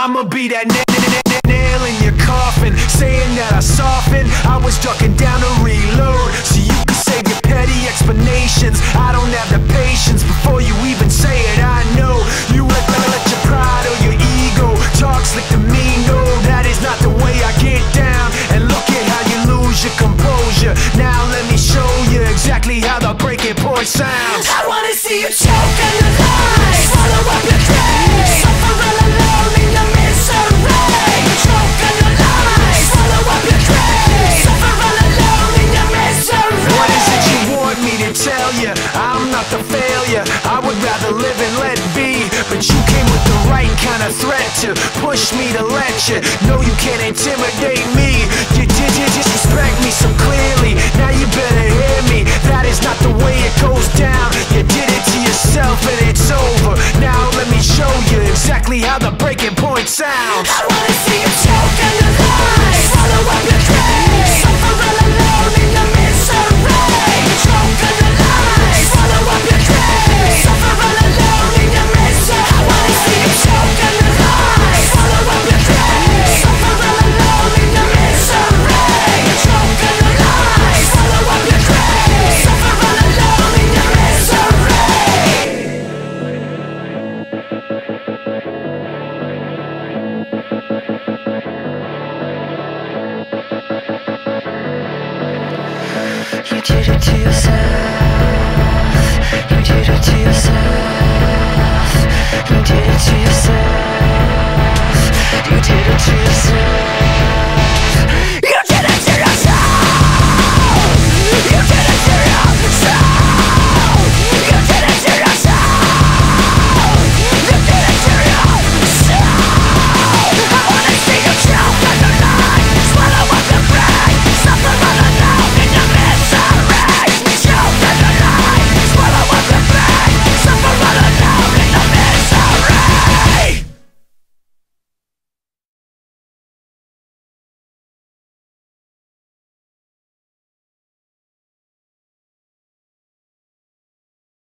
I'ma be that nail in your coffin, saying that I softened. I was ducking down to reload, so you can save your petty explanations. I don't have the patience before you even say it. I know you let your pride or your ego talk slick to me. No, that is not the way I get down. And look at how you lose your composure. Now let me show you exactly how the breaking point sounds. I wanna see you choke on the lies, swallow up your grace, suffer all alone in your misery. Choke on the lies, swallow up your grace, suffer all alone in your misery. What is it you want me to tell you? I'm not the failure, I would rather live and let be. But you came with the right kind of threat to push me to let you know you can't intimidate me. You did disrespect me so clearly, now you better hear me. That is not the way it goes down. You did it to yourself and it's over. Now let me show you exactly how the breaking point sounds. I wanna see you choke on the lies, swallow up your grace, suffer all alone in your misery. Choke on the lies, swallow up your grace, suffer all alone in your misery. I wanna see you choke on the lies, swallow up your grace, suffer all alone in your misery. Choke on the lies, swallow up your grace, suffer all alone in your misery. You did it to yourself. You did it to yourself. You did it to yourself. You did it to yourself.